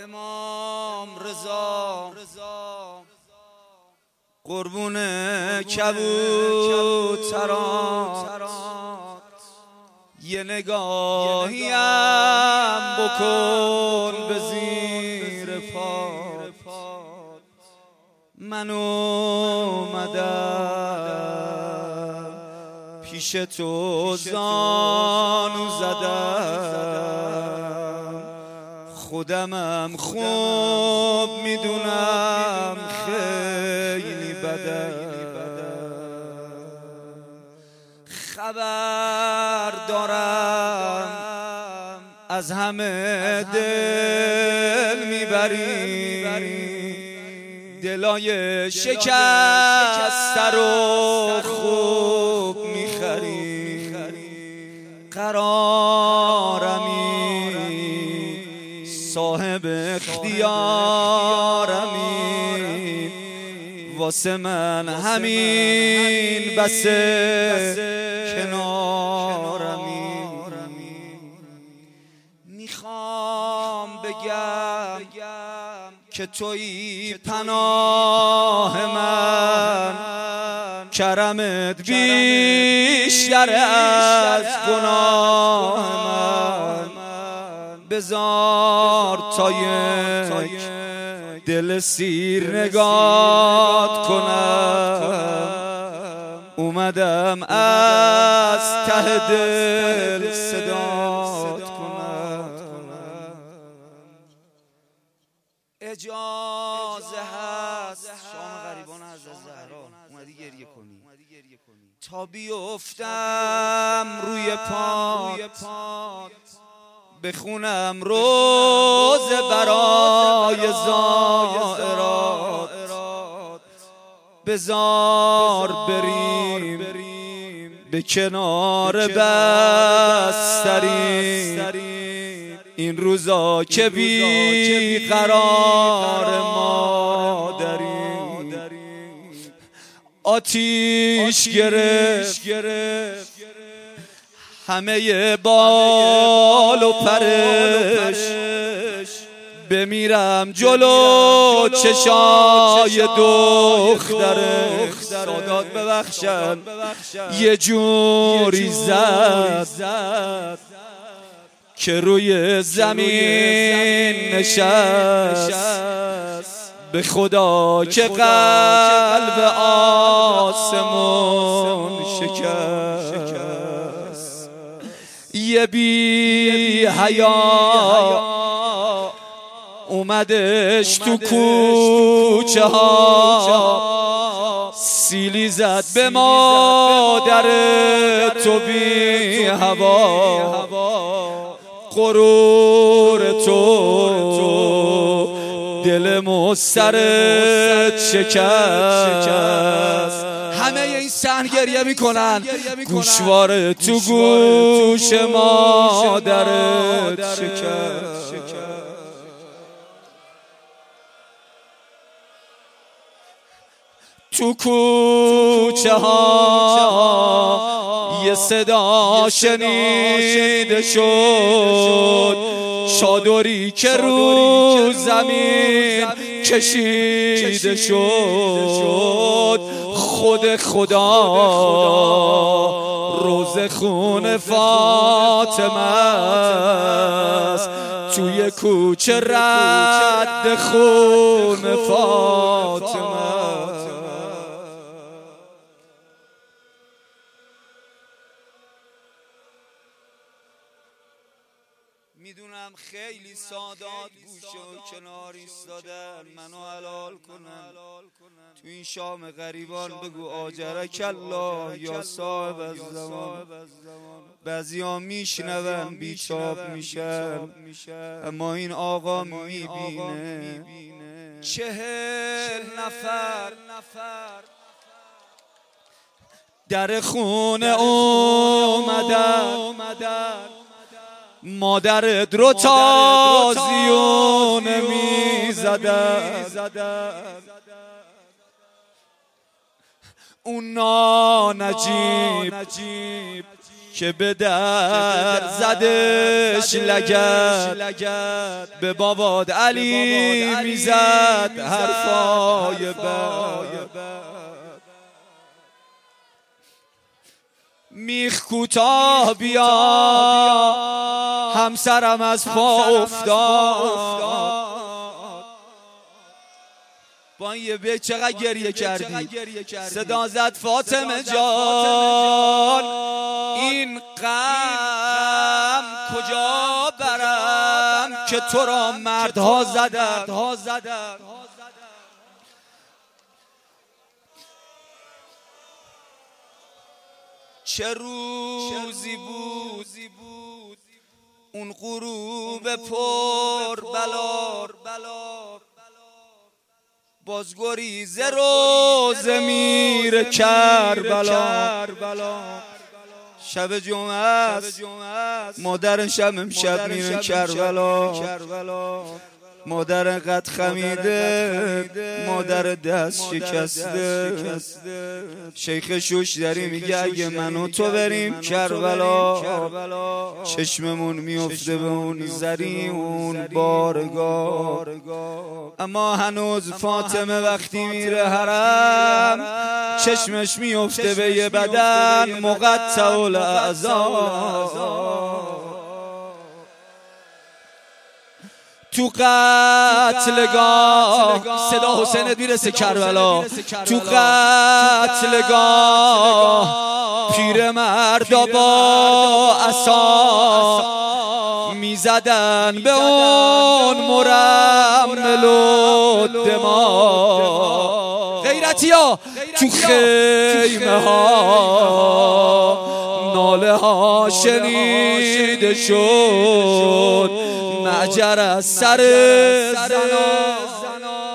امام رضا قربون کبوترات یه نگاهیم بکن به زیر پات. من اومدم پیش تو زانو زدم، خودمم خوب میدونم خیلی بدم. خبر دارم از همه دل میبری، دلای شکسته رو خوب میخری. قرارمی صاحب اختیارمی، واسه من همین بسه کنارمی. میخوام بگم که تویی پناه من، کرمت بیشتر از گناه من. بذار تا یک دل سیر نگات کنم، اومدم از ته دل صدات کنم. اجازه هست شام غریبان از زهرا اومدی گریه کنی تا بیفتم روی پات، بخونم روز برای زائرات. بذار بریم به کنار بستری، این روزا که بی قرار ما داریم. آتیش گرفت همه بال و پرش، بمیرم جلو چشای دخترش. سادات ببخشن یه جوری زد که روی زمین نشست. به خدا که قلب آسمون شکست. یه بی حیا اومدش تو کوچه ها، سیلی زد به مادر تو بی هوا. غرور تو دل مسترد شکست. همه این صحن گریه میکنن، گوشوار تو گوش مادرت شکست. تو کوچه ها یه صدا شنیده شد، چادری که رو زمین کشیده شد. خود خدا روز خون فاطمه است، توی کوچه رد خون فاطمه. میدونم خیلی سادات گوشه و کنار ایستادن منو حلال کنن. تو این شام غریبان بگو آجرک الله یا صاحب الزمان. بعضیا میشنون بیچاب میشن، اما این آقا میبینه. 40 نفر در خونه اومدن، مادرت رو تازیونه میزدن. اون نانجیب که به در زدش لگد به باباد علی میزد حرفای بد. میخ کوتاه بیا همسرم از پا افتاد. با این یه بیت چقدر گریه کردی. صدا زد فاطمه جان این غم کجا برم که تو را مردها زدن. چه روزی بود اون غروب پر بلا، باز گریز روز میر کربلا. شب جمعه است مادر شب امشب میره کربلا. مادر قد خمیده، مادر دست شکسته. شیخ شوشتری میگه اگه من و تو بریم کربلا چشممون میفته به اون زری اون بارگاه. اما هنوز فاطمه وقتی میره حرم چشمش میفته به یه بدن مقطع الاعضا. تو قتلگاه صدا حسین میرسه کربلا. تو قتلگاه پیرمردا با عصا میزدن به اون مرمل و دماغ. غیرتیا تو خیمه ها ناله ها شنیده شد معجر از سر زنا.